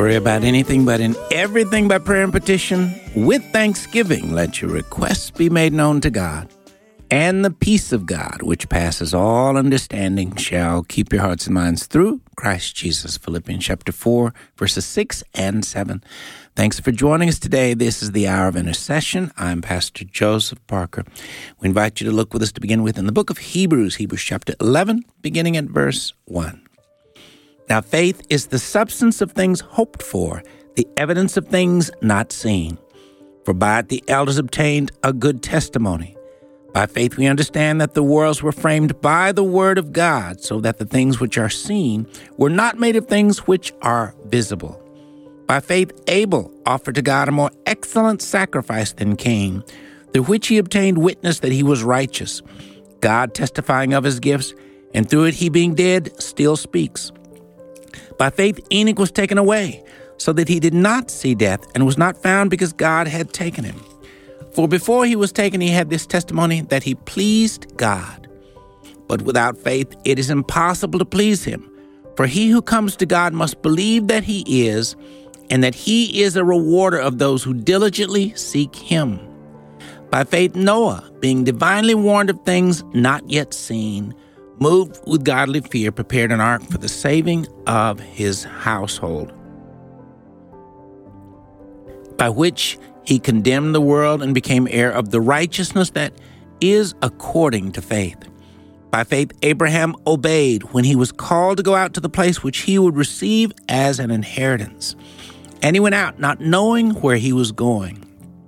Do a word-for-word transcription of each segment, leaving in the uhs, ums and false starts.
worry about anything, but in everything by prayer and petition, with thanksgiving, let your requests be made known to God. And the peace of God, which passes all understanding, shall keep your hearts and minds through Christ Jesus. Philippians chapter four, verses six and seven. Thanks for joining us today. This is the Hour of Intercession. I'm Pastor Joseph Parker. We invite you to look with us to begin with in the book of Hebrews, Hebrews chapter eleven, beginning at verse one. Now faith is the substance of things hoped for, the evidence of things not seen. For by it the elders obtained a good testimony. By faith we understand that the worlds were framed by the word of God, so that the things which are seen were not made of things which are visible. By faith Abel offered to God a more excellent sacrifice than Cain, through which he obtained witness that he was righteous, God testifying of his gifts, and through it he being dead still speaks. By faith Enoch was taken away, so that he did not see death, and was not found because God had taken him. For before he was taken, he had this testimony that he pleased God. But without faith, it is impossible to please him. For he who comes to God must believe that he is, and that he is a rewarder of those who diligently seek him. By faith, Noah, being divinely warned of things not yet seen, moved with godly fear, prepared an ark for the saving of his household, by which he condemned the world and became heir of the righteousness that is according to faith. By faith, Abraham obeyed when he was called to go out to the place which he would receive as an inheritance. And he went out, not knowing where he was going.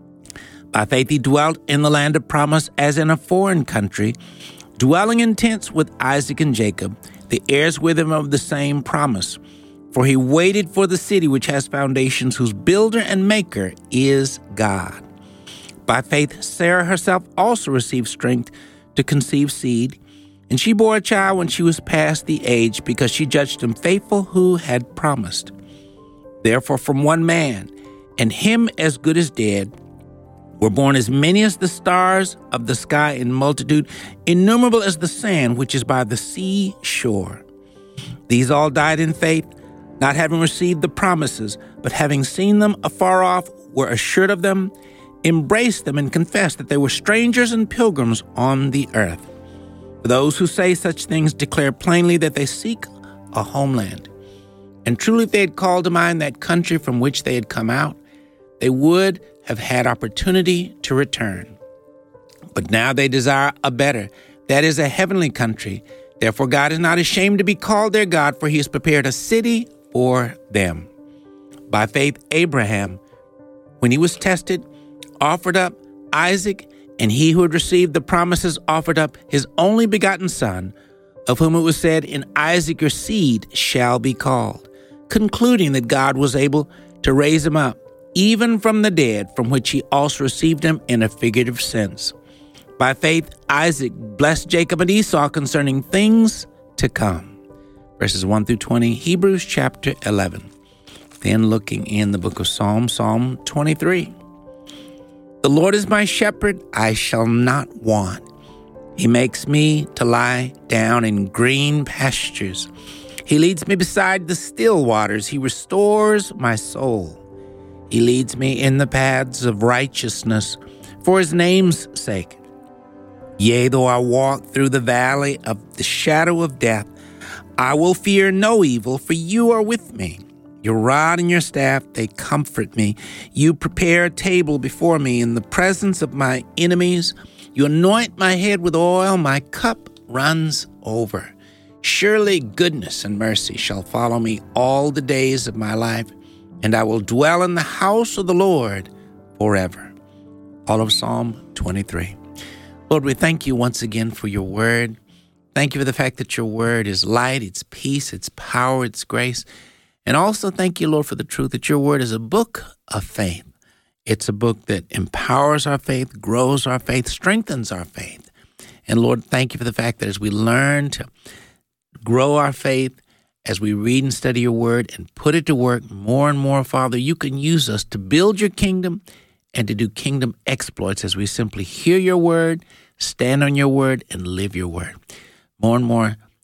By faith, he dwelt in the land of promise as in a foreign country, dwelling in tents with Isaac and Jacob, the heirs with him of the same promise. For he waited for the city which has foundations, whose builder and maker is God. By faith, Sarah herself also received strength to conceive seed, and she bore a child when she was past the age, because she judged him faithful who had promised. Therefore, from one man, and him as good as dead, were born as many as the stars of the sky in multitude, innumerable as the sand which is by the sea shore. These all died in faith, not having received the promises, but having seen them afar off, were assured of them, embraced them, and confessed that they were strangers and pilgrims on the earth. For those who say such things declare plainly that they seek a homeland. And truly, if they had called to mind that country from which they had come out, they would have had opportunity to return. But now they desire a better, that is, a heavenly country. Therefore God is not ashamed to be called their God, for he has prepared a city for them. By faith Abraham, when he was tested, offered up Isaac, and he who had received the promises offered up his only begotten son, of whom it was said, "In Isaac your seed shall be called," concluding that God was able to raise him up, even from the dead, from which he also received him in a figurative sense. By faith Isaac blessed Jacob and Esau concerning things to come. Verses one through twenty, Hebrews chapter eleven. Then looking in the book of Psalms, Psalm twenty-three. The Lord is my shepherd, I shall not want. He makes me to lie down in green pastures. He leads me beside the still waters. He restores my soul. He leads me in the paths of righteousness for his name's sake. Yea, though I walk through the valley of the shadow of death, I will fear no evil, for you are with me. Your rod and your staff, they comfort me. You prepare a table before me in the presence of my enemies. You anoint my head with oil, my cup runs over. Surely goodness and mercy shall follow me all the days of my life, and I will dwell in the house of the Lord forever. All of Psalm twenty-three. Lord, we thank you once again for your word. Thank you for the fact that your word is light, it's peace, it's power, it's grace. And also thank you, Lord, for the truth that your word is a book of faith. It's a book that empowers our faith, grows our faith, strengthens our faith. And Lord, thank you for the fact that as we learn to grow our faith, as we read and study your word and put it to work more and more, Father, you can use us to build your kingdom and to do kingdom exploits as we simply hear your word, stand on your word, and live your word. More and more,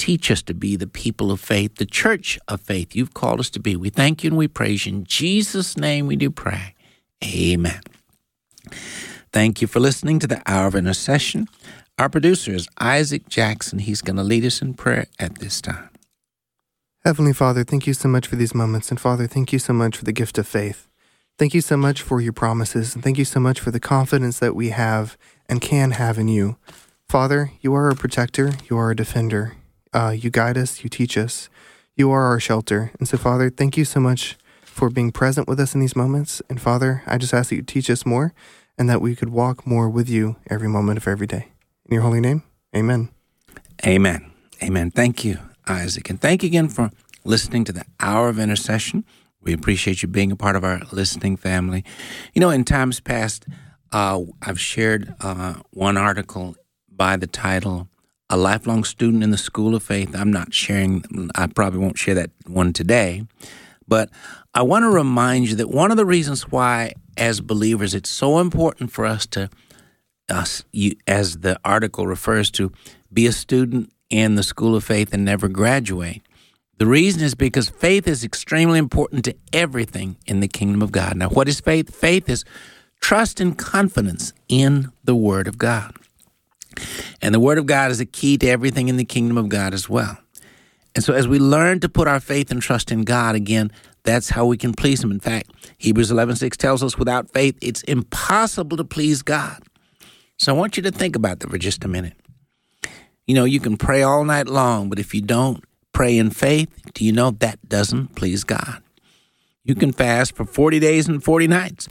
Teach us to be the people of faith, the church of faith you've called us to be. We thank you and we praise you. In Jesus' name we do pray. Amen. Thank you for listening to the Hour of Intercession. Our producer is Isaac Jackson. He's going to lead us in prayer at this time. Heavenly Father, thank you so much for these moments. And Father, thank you so much for the gift of faith. Thank you so much for your promises. And thank you so much for the confidence that we have and can have in you. Father, you are a protector. You are a defender. Uh, you guide us. You teach us. You are our shelter. And so, Father, thank you so much for being present with us in these moments. And Father, I just ask that you teach us more and that we could walk more with you every moment of every day. In your holy name, amen. Amen. Amen. Thank you, Isaac. And thank you again for listening to the Hour of Intercession. We appreciate you being a part of our listening family. You know, in times past, uh, I've shared uh, one article by the title, A Lifelong Student in the School of Faith. I'm not sharing, I probably won't share that one today, but I want to remind you that one of the reasons why, as believers, it's so important for us to, us, you, as the article refers to, be a student in the School of Faith and never graduate. The reason is because faith is extremely important to everything in the kingdom of God. Now, what is faith? Faith is trust and confidence in the Word of God. And the Word of God is a key to everything in the kingdom of God as well. And so as we learn to put our faith and trust in God, again, that's how we can please Him. In fact, Hebrews eleven six tells us without faith, it's impossible to please God. So I want you to think about that for just a minute. You know, you can pray all night long, but if you don't pray in faith, do you know that doesn't please God? You can fast for forty days and forty nights.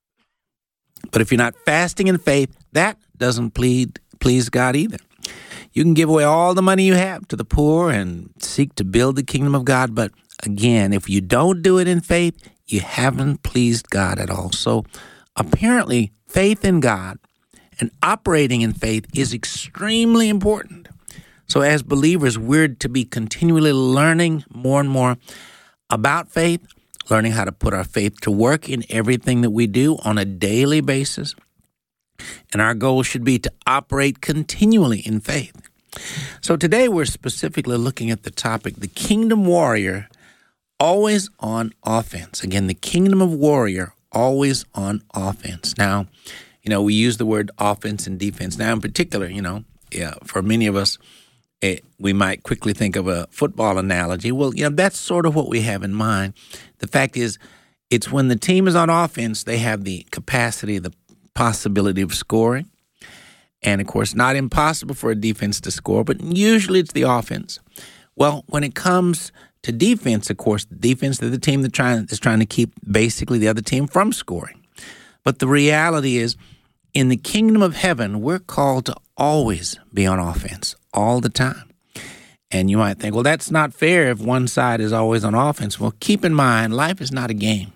But if you're not fasting in faith, that doesn't plead, please God either. You can give away all the money you have to the poor and seek to build the kingdom of God. But again, if you don't do it in faith, you haven't pleased God at all. So apparently, faith in God and operating in faith is extremely important. So as believers, we're to be continually learning more and more about faith, learning how to put our faith to work in everything that we do on a daily basis. And our goal should be to operate continually in faith. So today we're specifically looking at the topic, the kingdom warrior, always on offense. Again, the kingdom of warrior, always on offense. Now, you know, we use the word offense and defense. Now, in particular, you know, yeah, for many of us, it, we might quickly think of a football analogy. Well, you know, that's sort of what we have in mind. The fact is, it's when the team is on offense, they have the capacity, the possibility of scoring. And, of course, not impossible for a defense to score, but usually it's the offense. Well, when it comes to defense, of course, the defense is the team that trying, is trying to keep basically the other team from scoring. But the reality is, in the kingdom of heaven, we're called to always be on offense all the time. And you might think, well, that's not fair if one side is always on offense. Well, keep in mind, life is not a game.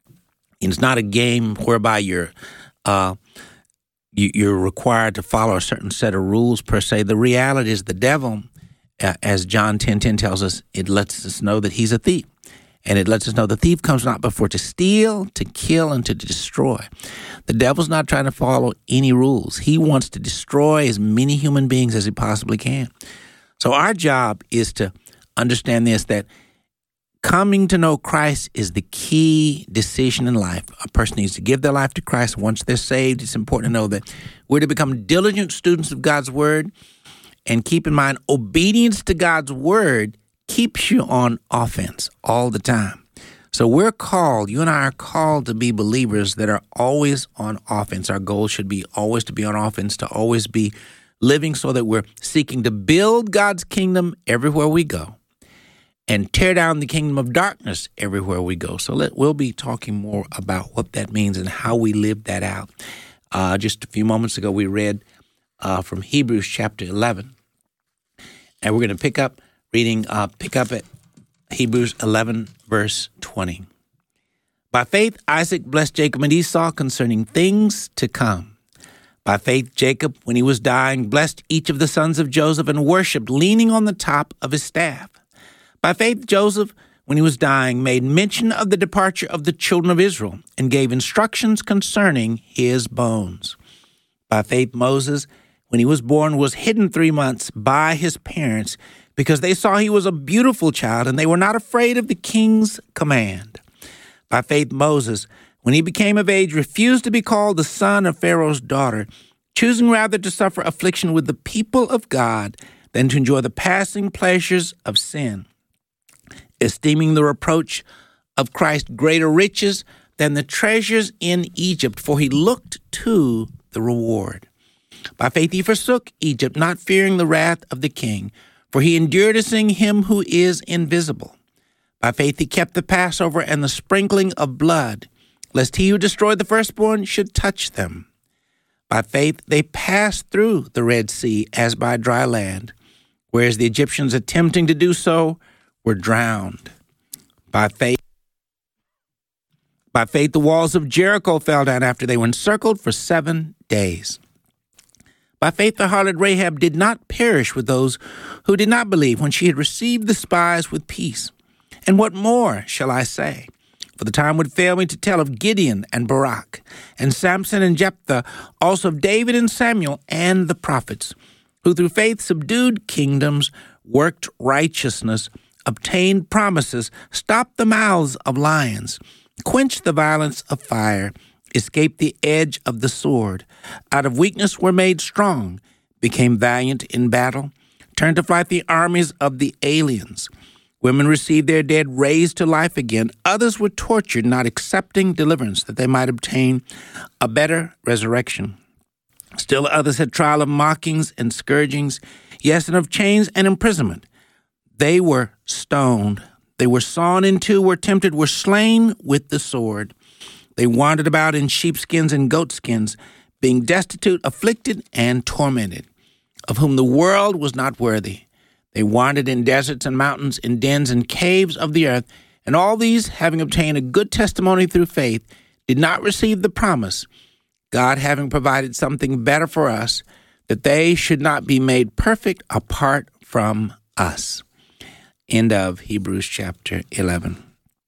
It's not a game whereby you're uh, you, you're required to follow a certain set of rules per se. The reality is the devil, uh, as John ten ten tells us, it lets us know that he's a thief. And it lets us know the thief comes not before to steal, to kill, and to destroy. The devil's not trying to follow any rules. He wants to destroy as many human beings as he possibly can. So our job is to understand this, that coming to know Christ is the key decision in life. A person needs to give their life to Christ. Once they're saved, it's important to know that we're to become diligent students of God's word. And keep in mind, obedience to God's word keeps you on offense all the time. So we're called, you and I are called to be believers that are always on offense. Our goal should be always to be on offense, to always be living so that we're seeking to build God's kingdom everywhere we go and tear down the kingdom of darkness everywhere we go. So let, we'll be talking more about what that means and how we live that out. Uh, just a few moments ago, we read uh, from Hebrews chapter eleven, and we're going to pick up Reading, uh, pick up at Hebrews eleven, verse twenty. By faith, Isaac blessed Jacob and Esau concerning things to come. By faith, Jacob, when he was dying, blessed each of the sons of Joseph and worshipped, leaning on the top of his staff. By faith, Joseph, when he was dying, made mention of the departure of the children of Israel and gave instructions concerning his bones. By faith, Moses, when he was born, was hidden three months by his parents because they saw he was a beautiful child, and they were not afraid of the king's command. By faith, Moses, when he became of age, refused to be called the son of Pharaoh's daughter, choosing rather to suffer affliction with the people of God than to enjoy the passing pleasures of sin, esteeming the reproach of Christ greater riches than the treasures in Egypt, for he looked to the reward. By faith he forsook Egypt, not fearing the wrath of the king, for he endured to see him who is invisible. By faith he kept the Passover and the sprinkling of blood, lest he who destroyed the firstborn should touch them. By faith they passed through the Red Sea as by dry land, whereas the Egyptians attempting to do so were drowned. By faith, by faith the walls of Jericho fell down after they were encircled for seven days. By faith the harlot Rahab did not perish with those who did not believe when she had received the spies with peace. And what more shall I say? For the time would fail me to tell of Gideon and Barak, and Samson and Jephthah, also of David and Samuel and the prophets, who through faith subdued kingdoms, worked righteousness, obtained promises, stopped the mouths of lions, quenched the violence of fire, escaped the edge of the sword, out of weakness were made strong, became valiant in battle, turned to flight the armies of the aliens. Women received their dead raised to life again. Others were tortured, not accepting deliverance, that they might obtain a better resurrection. Still others had trial of mockings and scourgings, yes, and of chains and imprisonment. They were stoned. They were sawn in two, were tempted, were slain with the sword. They wandered about in sheepskins and goatskins, being destitute, afflicted, and tormented, of whom the world was not worthy. They wandered in deserts and mountains, in dens and caves of the earth, and all these, having obtained a good testimony through faith, did not receive the promise, God having provided something better for us, that they should not be made perfect apart from us. End of Hebrews chapter eleven.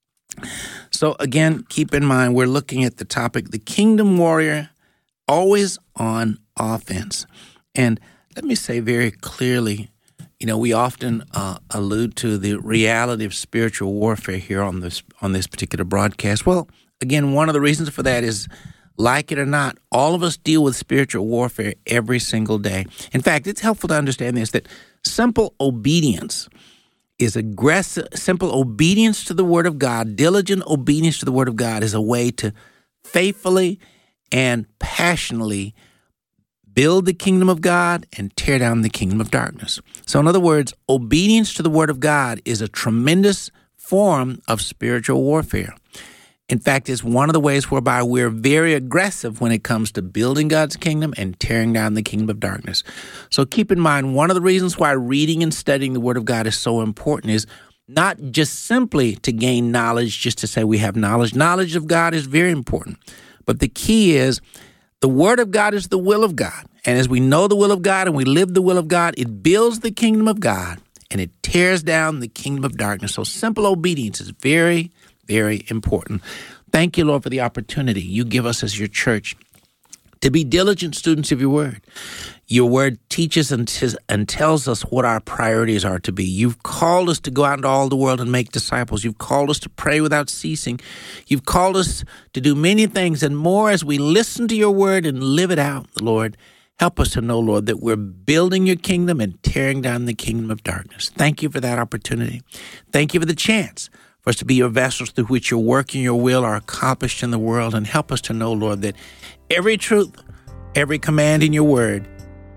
So again, keep in mind, we're looking at the topic, the kingdom warrior, always on offense. And let me say very clearly, you know, we often uh, allude to the reality of spiritual warfare here on this on this particular broadcast. Well, again, one of the reasons for that is, like it or not, all of us deal with spiritual warfare every single day. In fact, it's helpful to understand this, that simple obedience is aggressive, simple obedience to the Word of God, diligent obedience to the Word of God is a way to faithfully and passionately build the kingdom of God and tear down the kingdom of darkness. So in other words, obedience to the Word of God is a tremendous form of spiritual warfare. In fact, it's one of the ways whereby we're very aggressive when it comes to building God's kingdom and tearing down the kingdom of darkness. So keep in mind, one of the reasons why reading and studying the Word of God is so important is not just simply to gain knowledge, just to say we have knowledge. Knowledge of God is very important. But the key is the Word of God is the will of God. And as we know the will of God and we live the will of God, it builds the kingdom of God and it tears down the kingdom of darkness. So simple obedience is very Very important. Thank you, Lord, for the opportunity you give us as your church to be diligent students of your word. Your word teaches and, tis, and tells us what our priorities are to be. You've called us to go out into all the world and make disciples. You've called us to pray without ceasing. You've called us to do many things and more as we listen to your word and live it out, Lord. Help us to know, Lord, that we're building your kingdom and tearing down the kingdom of darkness. Thank you for that opportunity. Thank you for the chance for us to be your vessels through which your work and your will are accomplished in the world. And help us to know, Lord, that every truth, every command in your word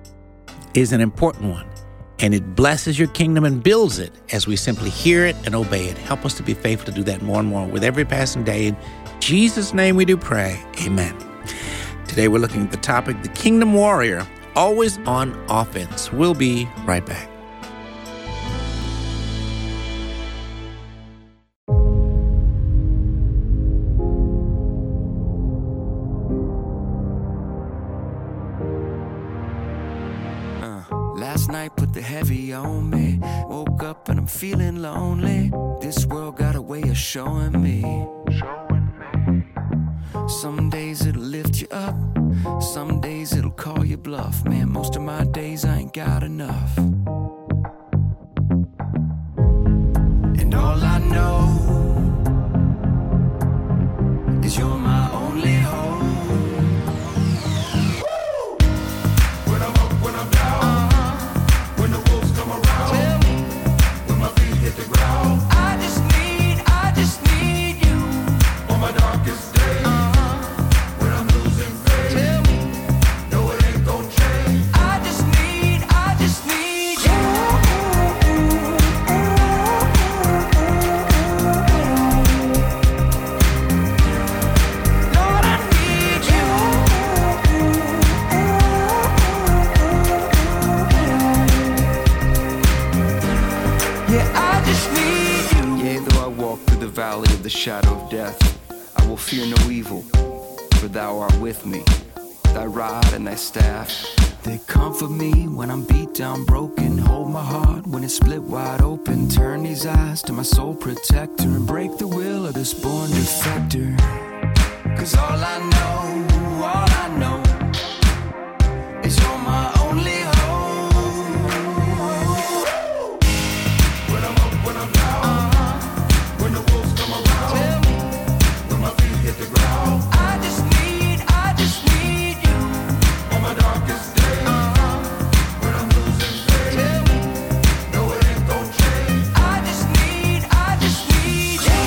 is an important one. And it blesses your kingdom and builds it as we simply hear it and obey it. Help us to be faithful to do that more and more with every passing day. In Jesus' name we do pray. Amen. Today we're looking at the topic, the kingdom warrior, always on offense. We'll be right back. Last night put the heavy on me. Woke up and I'm feeling lonely. This world got a way of showing me. Some days it'll lift you up, some days it'll call you bluff. Man, most of my days I ain't got enough. valley of the shadow of death, I will fear no evil, for thou art with me. Thy rod and thy staff, they comfort me when I'm beat down, broken. Hold my heart when it's split wide open. Turn these eyes to my soul protector and break the will of this born defector. Cause all I know, all I know is you're my only hope. When I'm up, when I'm down, uh-huh. When the wolves come around, tell me, when my feet hit the ground, I just need, I just need you on my darkest day. Uh-huh. When I'm losing faith, tell me, no it ain't gon' change. I just need, I just need you.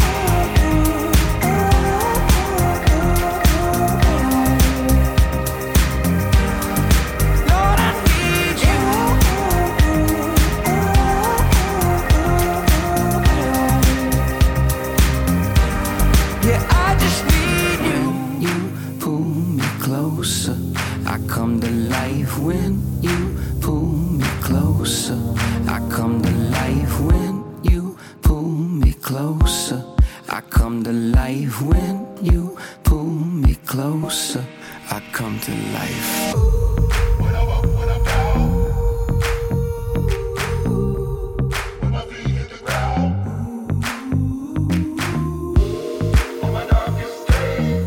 Come to life when you pull me closer. I come to life when you pull me closer. I come to life when you pull me closer. I come to life. When I'm up, when I'm down, when my feet hit the ground, on my darkest days.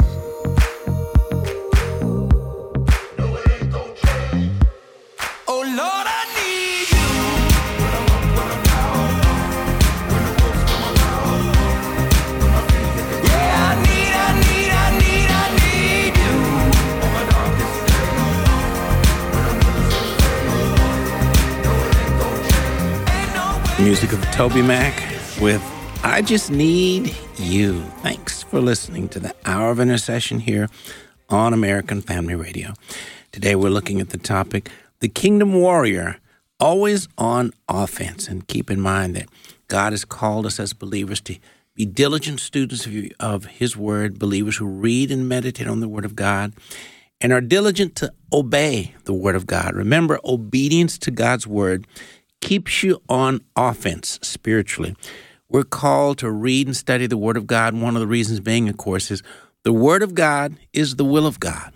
Lord, I need you. When I'm up, when I'm down, when the wolves come around, when my feet hit the ground. Yeah, I need, I need, I need, I need you. On my darkest days, when I'm losing faith, no it ain't gon' change. Ain't no way. Music of Toby Mac with I Just Need You. Thanks for listening to the Hour of Intercession here on American Family Radio. Today we're looking at the topic, the Kingdom Warrior, always on offense. And keep in mind that God has called us as believers to be diligent students of, of His Word, believers who read and meditate on the Word of God, and are diligent to obey the Word of God. Remember, obedience to God's Word keeps you on offense spiritually. We're called to read and study the Word of God. One of the reasons being, of course, is the Word of God is the will of God.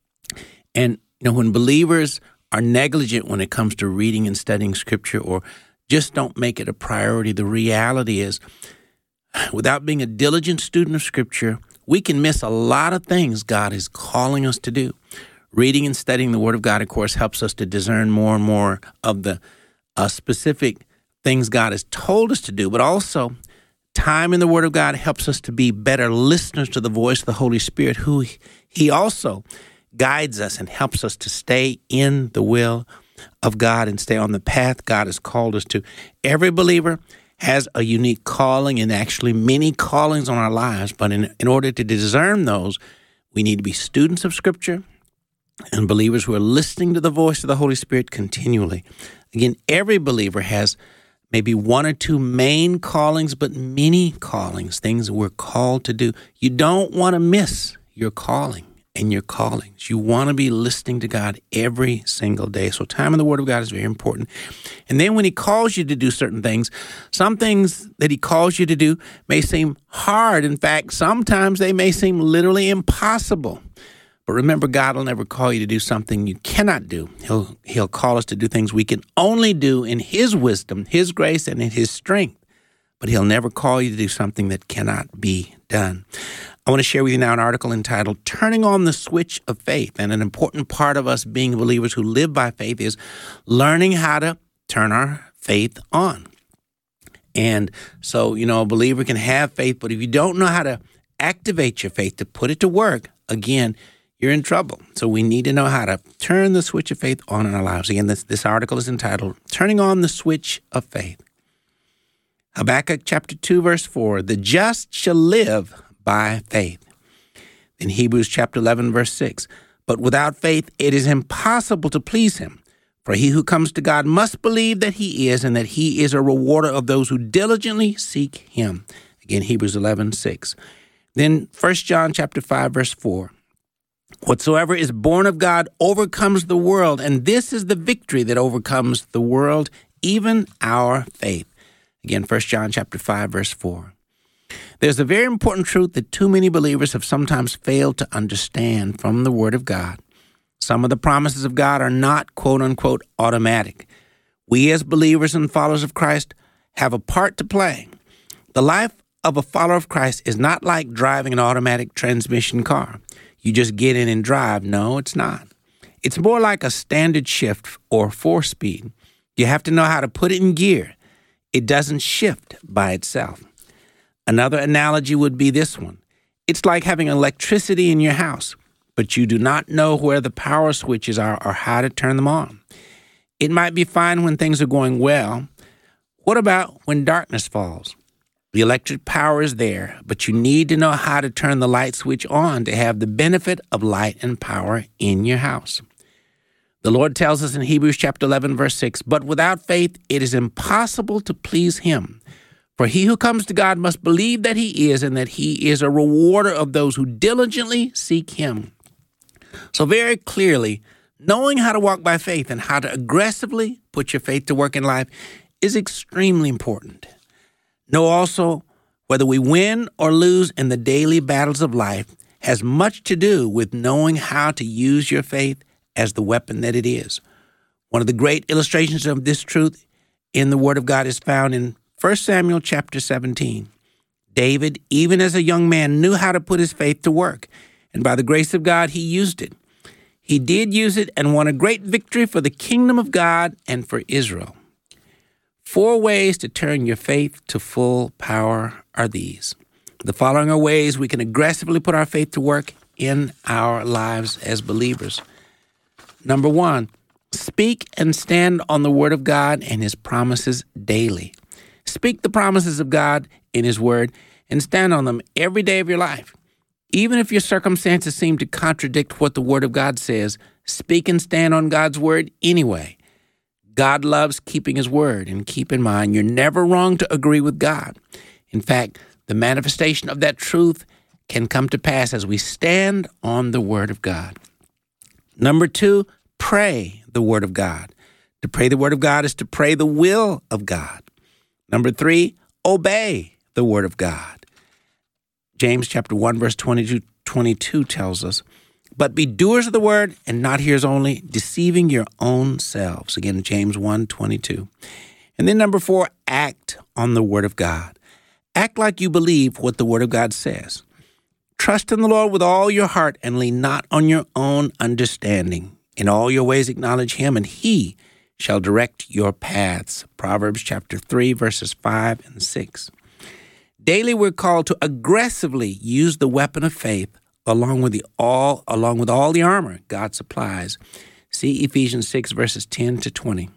And you know, when believers are negligent when it comes to reading and studying Scripture, or just don't make it a priority, the reality is, without being a diligent student of Scripture, we can miss a lot of things God is calling us to do. Reading and studying the Word of God, of course, helps us to discern more and more of the uh, specific things God has told us to do, but also time in the Word of God helps us to be better listeners to the voice of the Holy Spirit, who He also guides us and helps us to stay in the will of God and stay on the path God has called us to. Every believer has a unique calling, and actually many callings on our lives, but in, in order to discern those, we need to be students of Scripture and believers who are listening to the voice of the Holy Spirit continually. Again, every believer has maybe one or two main callings, but many callings, things we're called to do. You don't want to miss your calling and your callings. You want to be listening to God every single day. So time in the Word of God is very important. And then when He calls you to do certain things, some things that He calls you to do may seem hard. In fact, sometimes they may seem literally impossible. But remember, God will never call you to do something you cannot do. He'll, he'll call us to do things we can only do in His wisdom, His grace, and in His strength. But He'll never call you to do something that cannot be done. I want to share with you now an article entitled, Turning on the Switch of Faith. And an important part of us being believers who live by faith is learning how to turn our faith on. And so, you know, a believer can have faith, but if you don't know how to activate your faith, to put it to work, again, you're in trouble. So we need to know how to turn the switch of faith on in our lives. Again, this, this article is entitled, Turning on the Switch of Faith. Habakkuk chapter two, verse four, the just shall live by faith. In Hebrews chapter eleven, verse six, but without faith it is impossible to please Him. For he who comes to God must believe that He is, and that He is a rewarder of those who diligently seek Him. Again, Hebrews eleven, six. Then First John chapter five, verse four. Whatsoever is born of God overcomes the world, and this is the victory that overcomes the world, even our faith. Again, First John chapter five, verse four. There's a very important truth that too many believers have sometimes failed to understand from the Word of God. Some of the promises of God are not, quote unquote, automatic. We as believers and followers of Christ have a part to play. The life of a follower of Christ is not like driving an automatic transmission car. You just get in and drive. No, it's not. It's more like a standard shift or four-speed. You have to know how to put it in gear. It doesn't shift by itself. Another analogy would be this one. It's like having electricity in your house, but you do not know where the power switches are or how to turn them on. It might be fine when things are going well. What about when darkness falls? The electric power is there, but you need to know how to turn the light switch on to have the benefit of light and power in your house. The Lord tells us in Hebrews chapter eleven, verse six, "But without faith it is impossible to please him. For he who comes to God must believe that he is, and that he is a rewarder of those who diligently seek him." So very clearly, knowing how to walk by faith and how to aggressively put your faith to work in life is extremely important. Know also whether we win or lose in the daily battles of life has much to do with knowing how to use your faith as the weapon that it is. One of the great illustrations of this truth in the Word of God is found in First Samuel chapter seventeen. David, even as a young man, knew how to put his faith to work, and by the grace of God, he used it. He did use it and won a great victory for the kingdom of God and for Israel. Four ways to turn your faith to full power are these. The following are ways we can aggressively put our faith to work in our lives as believers. Number one, speak and stand on the Word of God and His promises daily. Speak the promises of God in His Word and stand on them every day of your life. Even if your circumstances seem to contradict what the Word of God says, speak and stand on God's Word anyway. God loves keeping His word, and keep in mind, you're never wrong to agree with God. In fact, the manifestation of that truth can come to pass as we stand on the Word of God. Number two, pray the Word of God. To pray the Word of God is to pray the will of God. Number three, obey the Word of God. James chapter one, verse twenty-two, twenty-two tells us, "But be doers of the word and not hearers only, deceiving your own selves." Again, James one, twenty-two. And then number four, act on the Word of God. Act like you believe what the Word of God says. Trust in the Lord with all your heart and lean not on your own understanding. In all your ways acknowledge Him, and He shall direct your paths. Proverbs chapter three, verses five and six. Daily we're called to aggressively use the weapon of faith along with the all along with all the armor God supplies. See Ephesians six, verses ten to twenty.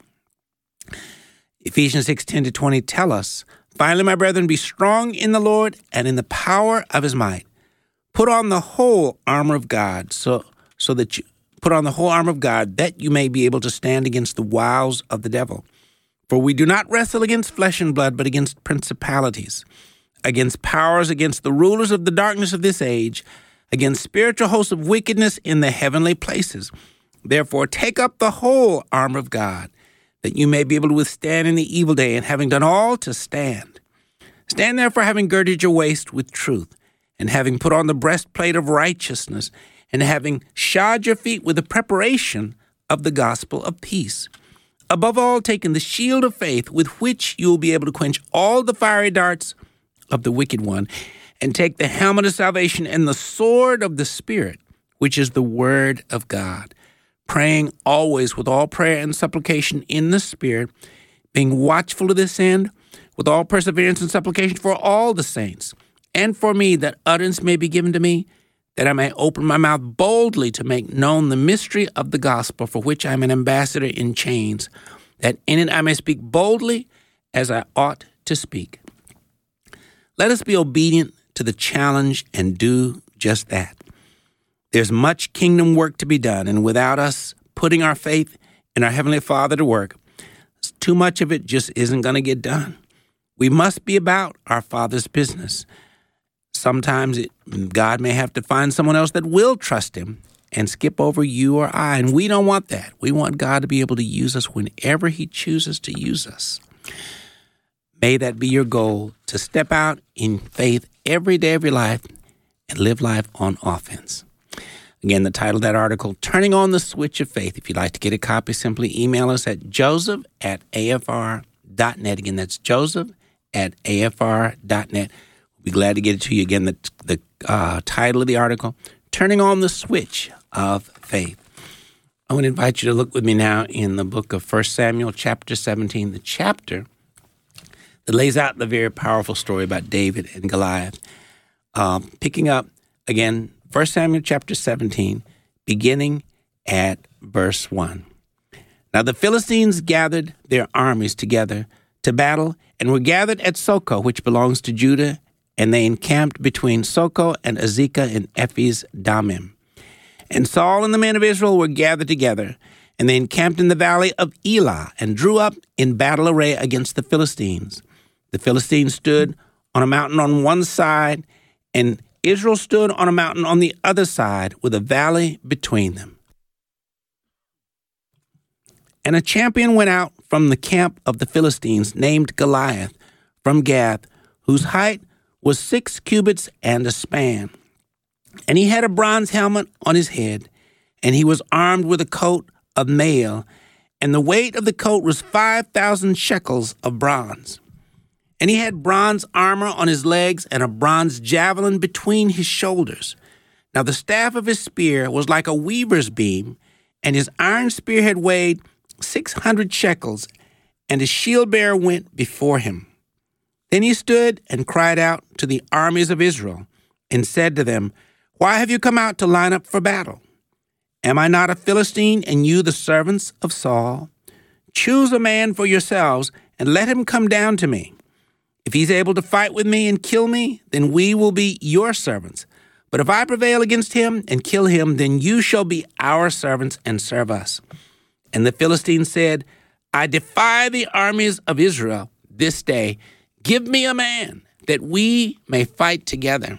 Ephesians six, ten to twenty tell us, "Finally, my brethren, be strong in the Lord and in the power of His might. Put on the whole armor of God, so so that you put on the whole armor of God, that you may be able to stand against the wiles of the devil. For we do not wrestle against flesh and blood, but against principalities, against powers, against the rulers of the darkness of this age, against spiritual hosts of wickedness in the heavenly places. Therefore, take up the whole armor of God, that you may be able to withstand in the evil day, and having done all, to stand. Stand therefore, having girded your waist with truth, and having put on the breastplate of righteousness, and having shod your feet with the preparation of the gospel of peace. Above all, taking the shield of faith, with which you will be able to quench all the fiery darts of the wicked one, and take the helmet of salvation and the sword of the Spirit, which is the word of God, praying always with all prayer and supplication in the Spirit, being watchful to this end, with all perseverance and supplication for all the saints, and for me, that utterance may be given to me, that I may open my mouth boldly to make known the mystery of the gospel, for which I am an ambassador in chains, that in it I may speak boldly as I ought to speak. Let us be obedient to the challenge and do just that. There's much kingdom work to be done, and without us putting our faith in our Heavenly Father to work, too much of it just isn't going to get done. We must be about our Father's business. Sometimes it, God may have to find someone else that will trust Him and skip over you or I, and we don't want that. We want God to be able to use us whenever He chooses to use us. May that be your goal, to step out in faith every day of your life and live life on offense. Again, the title of that article, Turning on the Switch of Faith. If you'd like to get a copy, simply email us at joseph at a f r dot net. Again, that's joseph at a f r dot net. We'll be glad to get it to you. Again, the, the uh, title of the article, Turning on the Switch of Faith. I want to invite you to look with me now in the book of First Samuel, chapter seventeen, the chapter that lays out the very powerful story about David and Goliath. Um, picking up, again, First Samuel chapter seventeen, beginning at verse one. Now the Philistines gathered their armies together to battle and were gathered at Socoh, which belongs to Judah, and they encamped between Socoh and Azekah in Ephes Dammim. And Saul and the men of Israel were gathered together, and they encamped in the valley of Elah and drew up in battle array against the Philistines. The Philistines stood on a mountain on one side, and Israel stood on a mountain on the other side with a valley between them. And a champion went out from the camp of the Philistines named Goliath from Gath, whose height was six cubits and a span. And he had a bronze helmet on his head, and he was armed with a coat of mail, and the weight of the coat was five thousand shekels of bronze. And he had bronze armor on his legs and a bronze javelin between his shoulders. Now the staff of his spear was like a weaver's beam, and his iron spearhead weighed six hundred shekels, and his shield-bearer went before him. Then he stood and cried out to the armies of Israel and said to them, "Why have you come out to line up for battle? Am I not a Philistine, and you the servants of Saul? Choose a man for yourselves, and let him come down to me. If he's able to fight with me and kill me, then we will be your servants. But if I prevail against him and kill him, then you shall be our servants and serve us." And the Philistines said, "I defy the armies of Israel this day. Give me a man, that we may fight together."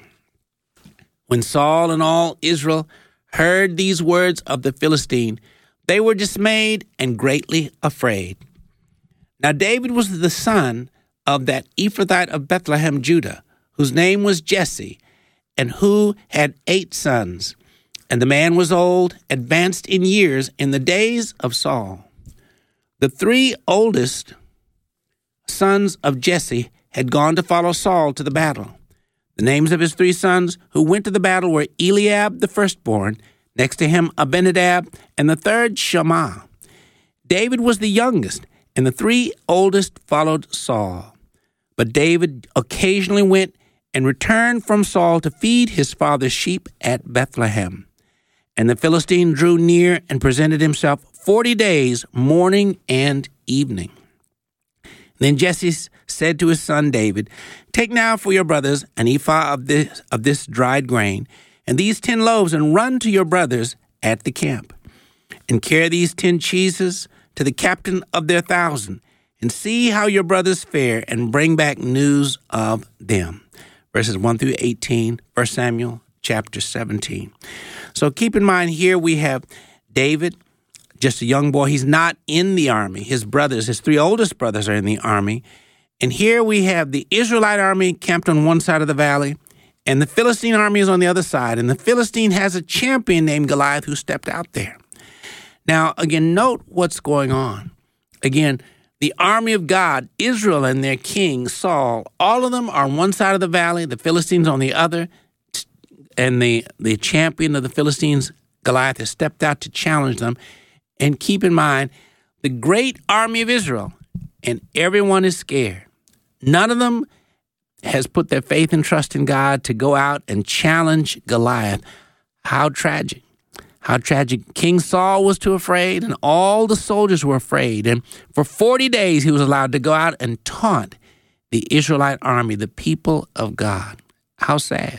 When Saul and all Israel heard these words of the Philistine, they were dismayed and greatly afraid. Now David was the son of that Ephrathite of Bethlehem, Judah, whose name was Jesse, and who had eight sons. And the man was old, advanced in years, in the days of Saul. The three oldest sons of Jesse had gone to follow Saul to the battle. The names of his three sons who went to the battle were Eliab, the firstborn, next to him Abinadab, and the third Shammah. David was the youngest, and the three oldest followed Saul. But David occasionally went and returned from Saul to feed his father's sheep at Bethlehem. And the Philistine drew near and presented himself forty days, morning and evening. Then Jesse said to his son David, "Take now for your brothers an ephah of this, of this dried grain, and these ten loaves, and run to your brothers at the camp. And carry these ten cheeses to the captain of their thousand, and see how your brothers fare, and bring back news of them." Verses one through eighteen, First Samuel chapter seventeen. So keep in mind, here we have David, just a young boy. He's not in the army. His brothers, his three oldest brothers, are in the army. And here we have the Israelite army camped on one side of the valley, and the Philistine army is on the other side. And the Philistine has a champion named Goliath who stepped out there. Now, again, note what's going on. Again, the army of God, Israel and their king, Saul, all of them are on one side of the valley, the Philistines on the other, and the, the champion of the Philistines, Goliath, has stepped out to challenge them. And keep in mind, the great army of Israel, and everyone is scared. None of them has put their faith and trust in God to go out and challenge Goliath. How tragic. How tragic. King Saul was too afraid, and all the soldiers were afraid. And for forty days, he was allowed to go out and taunt the Israelite army, the people of God. How sad.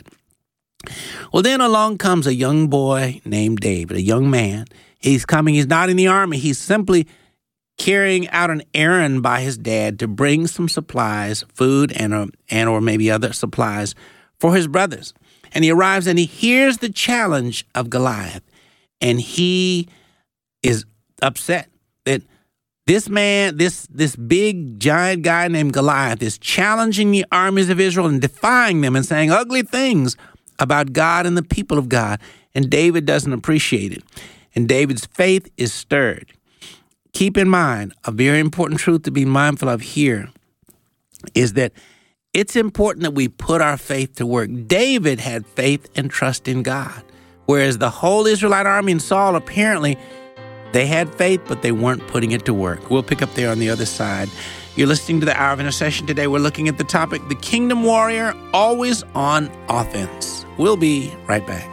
Well, then along comes a young boy named David, a young man. He's coming. He's not in the army. He's simply carrying out an errand by his dad to bring some supplies, food and or, and or maybe other supplies for his brothers. And he arrives and he hears the challenge of Goliath. And he is upset that This man, this this big giant guy named Goliath is challenging the armies of Israel and defying them and saying ugly things about God and the people of God. And David doesn't appreciate it. And David's faith is stirred. Keep in mind, a very important truth to be mindful of here is that it's important that we put our faith to work. David had faith and trust in God, whereas the whole Israelite army and Saul, apparently, they had faith, but they weren't putting it to work. We'll pick up there on the other side. You're listening to the Hour of Intercession today. We're looking at the topic, the Kingdom Warrior, always on offense. We'll be right back.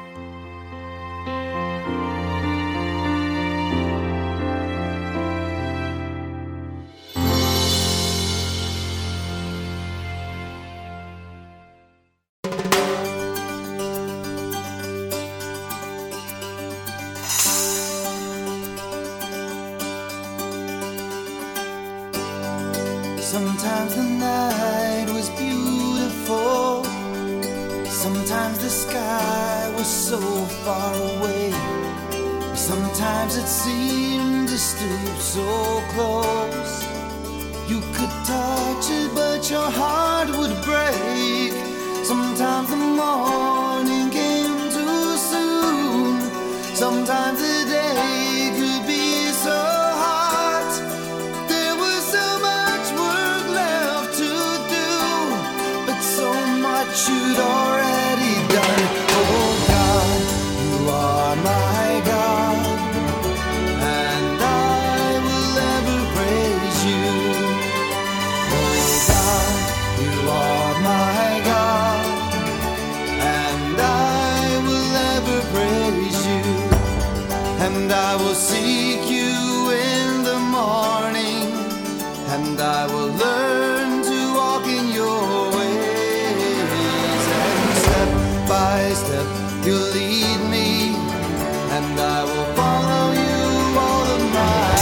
Sometimes the night was beautiful. Sometimes the sky was so far away. Sometimes it seemed to stoop so close. You could touch it, but your heart would break. Sometimes the morning came too soon. Sometimes the day could be so hot. There was so much work left to do, but so much you'd already done. Oh God, you are my God, and I will ever praise you. Oh God, you are my God, and I will ever praise you. And I will seek you in the morning, and I will learn to walk in your ways. And step by step you'll lead me, and I will follow you all of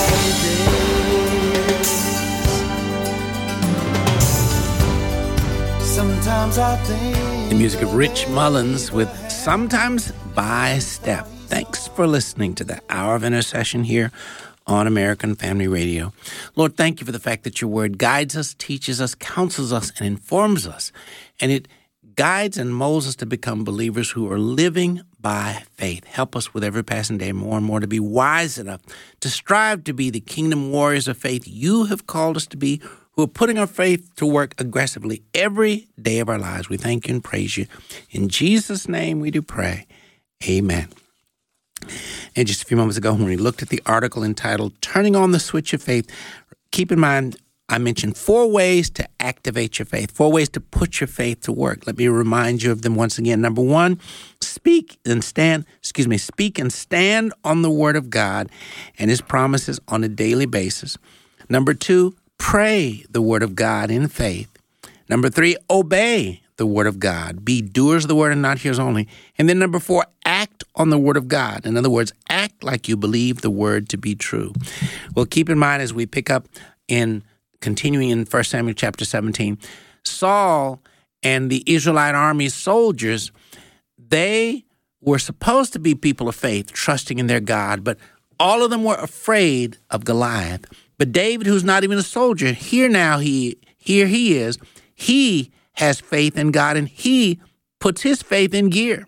my days. Sometimes I think The music of Rich Mullins with Sometimes by Step. Thanks for listening to the Hour of Intercession here on American Family Radio. Lord, thank you for the fact that your word guides us, teaches us, counsels us, and informs us. And it guides and molds us to become believers who are living by faith. Help us with every passing day more and more to be wise enough to strive to be the kingdom warriors of faith you have called us to be, who are putting our faith to work aggressively every day of our lives. We thank you and praise you. In Jesus' name we do pray. Amen. And just a few moments ago, when we looked at the article entitled Turning on the Switch of Faith, keep in mind, I mentioned four ways to activate your faith, four ways to put your faith to work. Let me remind you of them once again. Number one, speak and stand, excuse me, speak and stand on the word of God and his promises on a daily basis. Number two, pray the word of God in faith. Number three, obey the word of God. Be doers of the word and not hearers only. And then number four, act on the word of God. In other words, act like you believe the word to be true. Well, keep in mind as we pick up in continuing in First Samuel chapter seventeen, Saul and the Israelite army soldiers, they were supposed to be people of faith, trusting in their God, but all of them were afraid of Goliath. But David, who's not even a soldier, here now he here he is, he has faith in God, and he puts his faith in gear.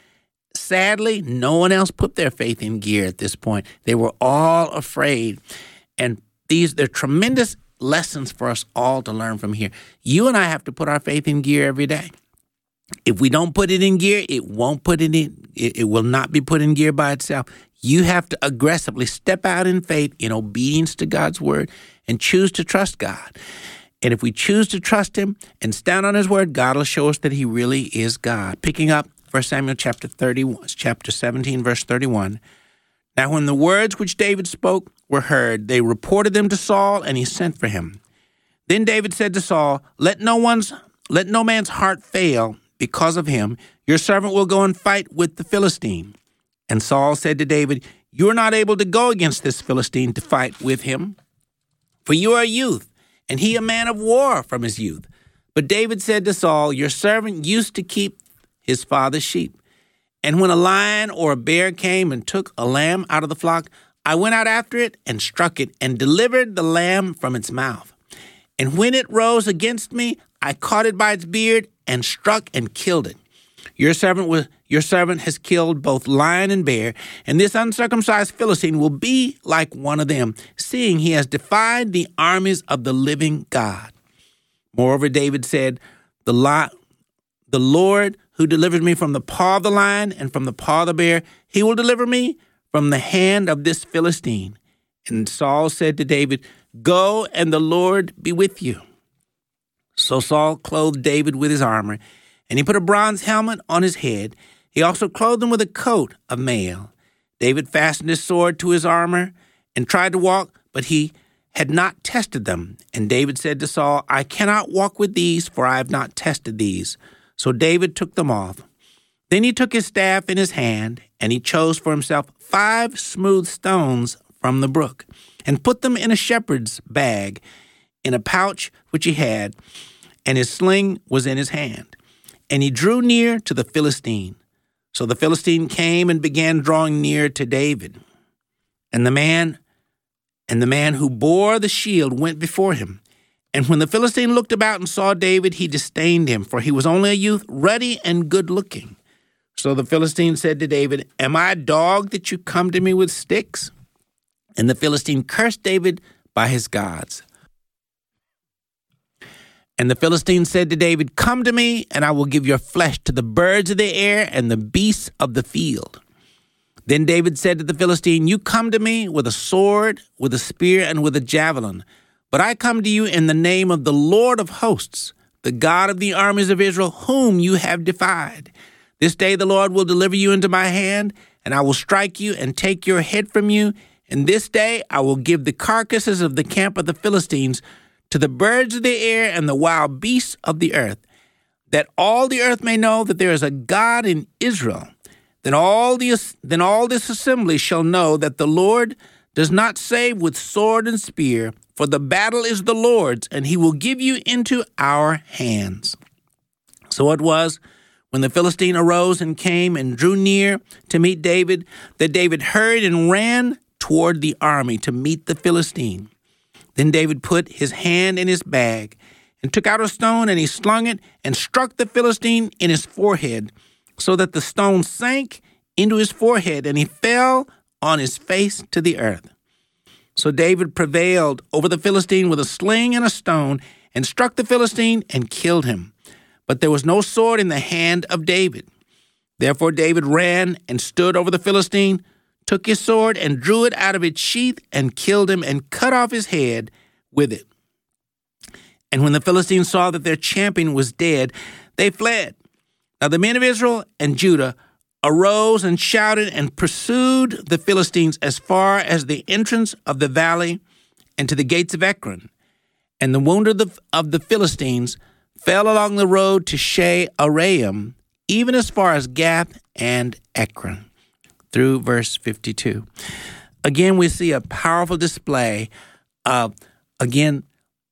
Sadly, no one else put their faith in gear at this point. They were all afraid. And these they're tremendous lessons for us all to learn from here. You and I have to put our faith in gear every day. If we don't put it in gear, it won't put it in, it, it will not be put in gear by itself. You have to aggressively step out in faith, in obedience to God's word, and choose to trust God. And if we choose to trust him and stand on his word, God will show us that he really is God. Picking up First Samuel chapter thirty-one, chapter seventeen, verse thirty-one. Now when the words which David spoke were heard, they reported them to Saul, and he sent for him. Then David said to Saul, Let no one's, let no man's heart fail because of him. Your servant will go and fight with the Philistine. And Saul said to David, You are not able to go against this Philistine to fight with him, for you are a youth, and he a man of war from his youth. But David said to Saul, Your servant used to keep his father's sheep. And when a lion or a bear came and took a lamb out of the flock, I went out after it and struck it and delivered the lamb from its mouth. And when it rose against me, I caught it by its beard and struck and killed it. Your servant was, your servant has killed both lion and bear, and this uncircumcised Philistine will be like one of them, seeing he has defied the armies of the living God. Moreover, David said, the, li- the Lord who delivered me from the paw of the lion and from the paw of the bear, he will deliver me from the hand of this Philistine. And Saul said to David, go, and the Lord be with you. So Saul clothed David with his armor, and he put a bronze helmet on his head. He also clothed him with a coat of mail. David fastened his sword to his armor and tried to walk, but he had not tested them. And David said to Saul, I cannot walk with these, for I have not tested these. So David took them off. Then he took his staff in his hand, and he chose for himself five smooth stones from the brook, and put them in a shepherd's bag, in a pouch which he had, and his sling was in his hand. And he drew near to the Philistine. So the Philistine came and began drawing near to David. And the man, and the man who bore the shield went before him. And when the Philistine looked about and saw David, he disdained him, for he was only a youth, ruddy and good-looking. So the Philistine said to David, am I a dog that you come to me with sticks? And the Philistine cursed David by his gods. And the Philistine said to David, come to me, and I will give your flesh to the birds of the air and the beasts of the field. Then David said to the Philistine, you come to me with a sword, with a spear, and with a javelin. But I come to you in the name of the Lord of hosts, the God of the armies of Israel, whom you have defied. This day the Lord will deliver you into my hand, and I will strike you and take your head from you. And this day I will give the carcasses of the camp of the Philistines to the birds of the air and the wild beasts of the earth, that all the earth may know that there is a God in Israel. Then all the then all this assembly shall know that the Lord does not save with sword and spear, for the battle is the Lord's, and he will give you into our hands. So it was, when the Philistine arose and came and drew near to meet David, that David hurried and ran toward the army to meet the Philistine. Then David put his hand in his bag and took out a stone, and he slung it and struck the Philistine in his forehead, so that the stone sank into his forehead, and he fell on his face to the earth. So David prevailed over the Philistine with a sling and a stone, and struck the Philistine and killed him. But there was no sword in the hand of David. Therefore David ran and stood over the Philistine, took his sword and drew it out of its sheath and killed him and cut off his head with it. And when the Philistines saw that their champion was dead, they fled. Now the men of Israel and Judah arose and shouted and pursued the Philistines as far as the entrance of the valley and to the gates of Ekron. And the wounded of the, of the Philistines fell along the road to Sha'araim, even as far as Gath and Ekron. Through verse fifty-two. Again, we see a powerful display of, again,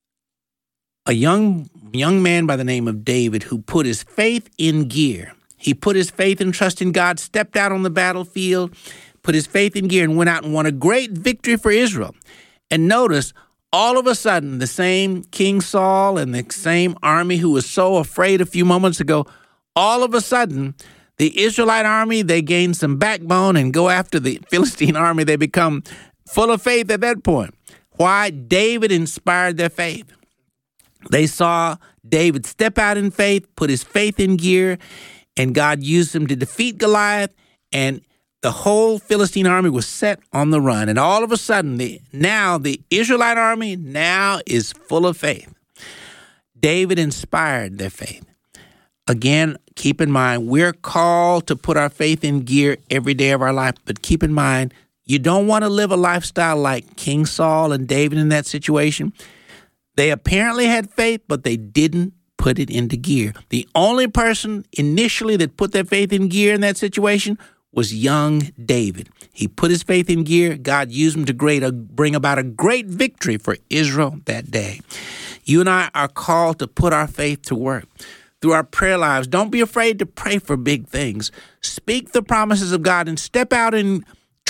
a young young man by the name of David who put his faith in gear. He put his faith and trust in God, stepped out on the battlefield, put his faith in gear, and went out and won a great victory for Israel. And notice, all of a sudden, the same King Saul and the same army who was so afraid a few moments ago, all of a sudden, the Israelite army, they gain some backbone and go after the Philistine army. They become full of faith at that point. Why? David inspired their faith. They saw David step out in faith, put his faith in gear, and God used him to defeat Goliath, and the whole Philistine army was set on the run. And all of a sudden, the, now the Israelite army now is full of faith. David inspired their faith. Again, keep in mind, we're called to put our faith in gear every day of our life. But keep in mind, you don't want to live a lifestyle like King Saul and David in that situation. They apparently had faith, but they didn't put it into gear. The only person initially that put their faith in gear in that situation was young David. He put his faith in gear. God used him to great, uh, bring about a great victory for Israel that day. You and I are called to put our faith to work. Through our prayer lives, don't be afraid to pray for big things. Speak the promises of God and step out in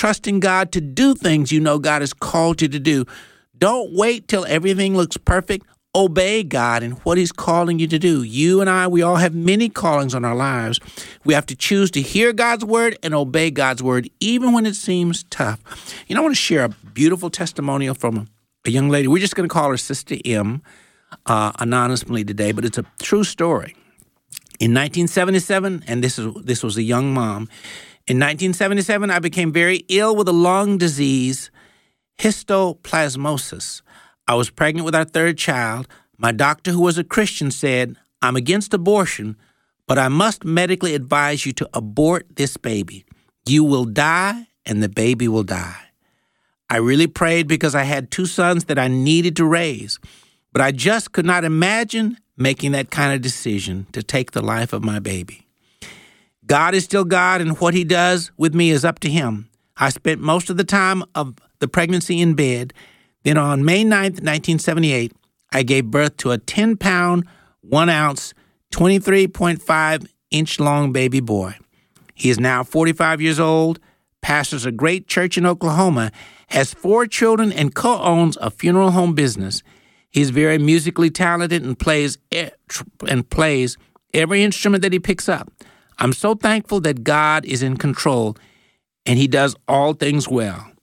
trusting God to do things you know God has called you to do. Don't wait till everything looks perfect. Obey God and what he's calling you to do. You and I, we all have many callings on our lives. We have to choose to hear God's word and obey God's word, even when it seems tough. You know, I want to share a beautiful testimonial from a, a young lady. We're just going to call her Sister M, uh, anonymously today, but it's a true story. In nineteen seventy-seven, and this is this was a young mom, in nineteen seventy-seven, I became very ill with a lung disease, histoplasmosis. I was pregnant with our third child. My doctor, who was a Christian, said, I'm against abortion, but I must medically advise you to abort this baby. You will die, and the baby will die. I really prayed because I had two sons that I needed to raise, but I just could not imagine making that kind of decision to take the life of my baby. God is still God, and what he does with me is up to him. I spent most of the time of the pregnancy in bed. Then on May ninth, nineteen seventy-eight, I gave birth to a ten-pound, one-ounce, twenty-three point five inch long baby boy. He is now forty-five years old, pastors a great church in Oklahoma, has four children, and co-owns a funeral home business. He's very musically talented and plays and plays every instrument that he picks up. I'm so thankful that God is in control, and he does all things well.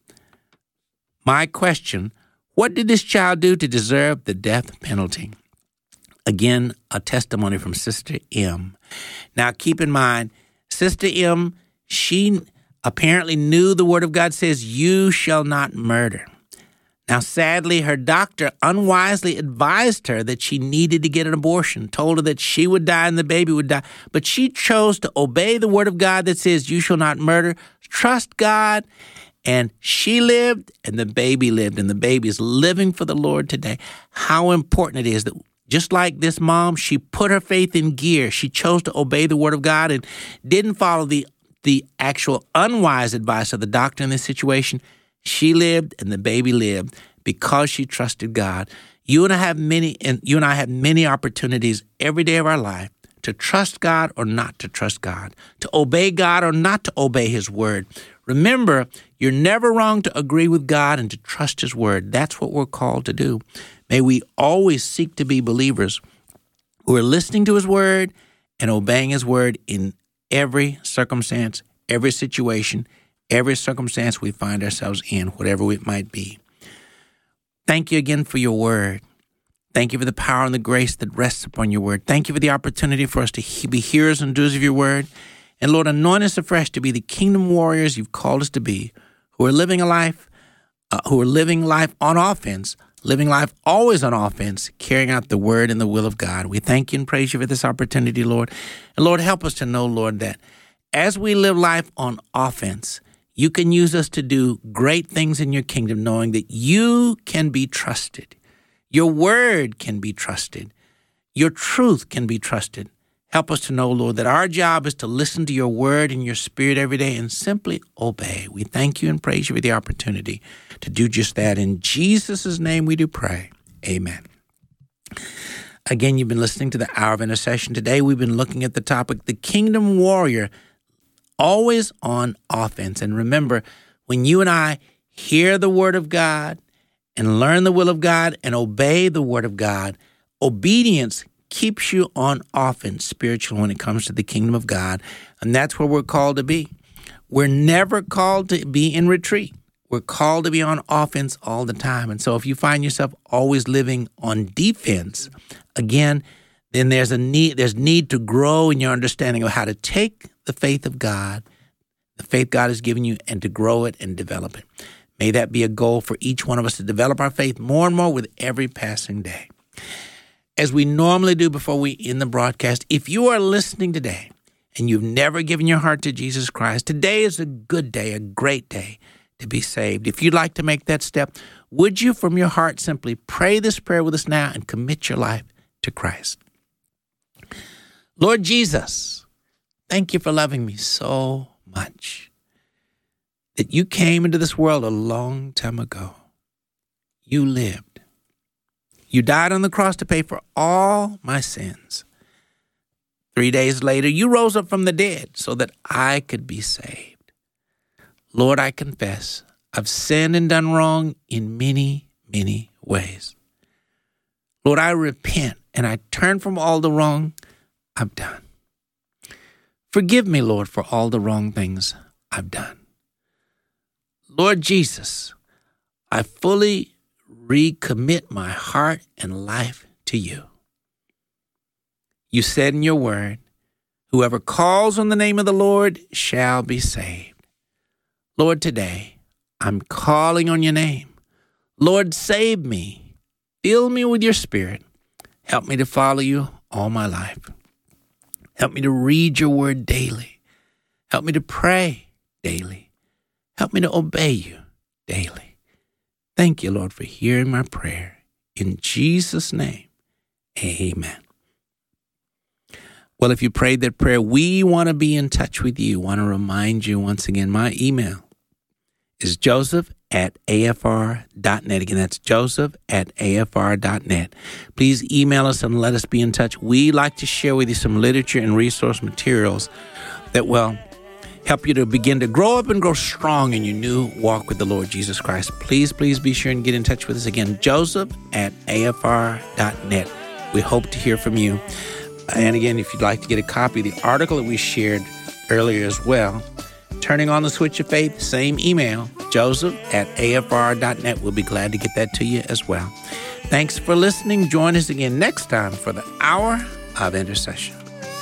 My question: what did this child do to deserve the death penalty? Again, a testimony from Sister M. Now, keep in mind, Sister M, she apparently knew the Word of God says, you shall not murder. Now, sadly, her doctor unwisely advised her that she needed to get an abortion, told her that she would die and the baby would die. But she chose to obey the Word of God that says, you shall not murder, trust God. And she lived, and the baby lived, and the baby is living for the Lord today. How important it is that, just like this mom, she put her faith in gear. She chose to obey the Word of God and didn't follow the, the actual unwise advice of the doctor in this situation. She lived, and the baby lived because she trusted God. You and I have many, and you and I have many opportunities every day of our life to trust God or not to trust God, to obey God or not to obey his word. Remember, you're never wrong to agree with God and to trust his word. That's what we're called to do. May we always seek to be believers who are listening to his word and obeying his word in every circumstance, every situation, every circumstance we find ourselves in, whatever it might be. Thank you again for your word. Thank you for the power and the grace that rests upon your word. Thank you for the opportunity for us to be hearers and doers of your word. And Lord, anoint us afresh to be the kingdom warriors you've called us to be, who are living a life, uh, who are living life on offense, living life always on offense, carrying out the word and the will of God. We thank you and praise you for this opportunity, Lord. And Lord, help us to know, Lord, that as we live life on offense, you can use us to do great things in your kingdom, knowing that you can be trusted. Your word can be trusted. Your truth can be trusted. Help us to know, Lord, that our job is to listen to your word and your spirit every day and simply obey. We thank you and praise you for the opportunity to do just that. In Jesus' name we do pray. Amen. Again, you've been listening to the Hour of Intercession. Today we've been looking at the topic, the kingdom warrior, always on offense. And remember, when you and I hear the word of God and learn the will of God and obey the word of God, obedience keeps you on offense spiritually when it comes to the kingdom of God. And that's where we're called to be. We're never called to be in retreat. We're called to be on offense all the time. And so if you find yourself always living on defense, again, then there's a need, there's need to grow in your understanding of how to take the faith of God, the faith God has given you, and to grow it and develop it. May that be a goal for each one of us, to develop our faith more and more with every passing day. As we normally do before we end the broadcast, if you are listening today and you've never given your heart to Jesus Christ, today is a good day, a great day to be saved. If you'd like to make that step, would you from your heart simply pray this prayer with us now and commit your life to Christ? Lord Jesus, thank you for loving me so much that you came into this world a long time ago. You lived. You died on the cross to pay for all my sins. Three days later, you rose up from the dead so that I could be saved. Lord, I confess I've sinned and done wrong in many, many ways. Lord, I repent and I turn from all the wrong I've done. Forgive me, Lord, for all the wrong things I've done. Lord Jesus, I fully recommit my heart and life to you. You said in your word, whoever calls on the name of the Lord shall be saved. Lord, today I'm calling on your name. Lord, save me. Fill me with your spirit. Help me to follow you all my life. Help me to read your word daily. Help me to pray daily. Help me to obey you daily. Thank you, Lord, for hearing my prayer. In Jesus' name, amen. Well, if you prayed that prayer, we want to be in touch with you. Want to remind you once again, my email is joseph at a f r dot net. Again, that's joseph at a f r dot net. Please email us and let us be in touch. We like to share with you some literature and resource materials that will help you to begin to grow up and grow strong in your new walk with the Lord Jesus Christ. Please, please be sure and get in touch with us. Again, joseph at a f r dot net. We hope to hear from you. And again, if you'd like to get a copy of the article that we shared earlier as well, Turning on the Switch of Faith, same email, joseph at a f r dot net. We'll be glad to get that to you as well. Thanks for listening. Join us again next time for the Hour of Intercession.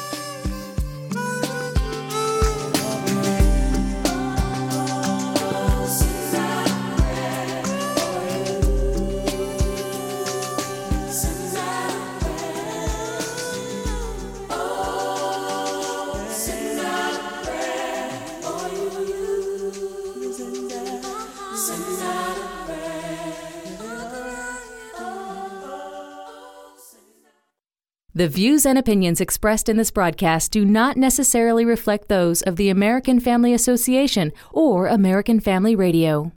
The views and opinions expressed in this broadcast do not necessarily reflect those of the American Family Association or American Family Radio.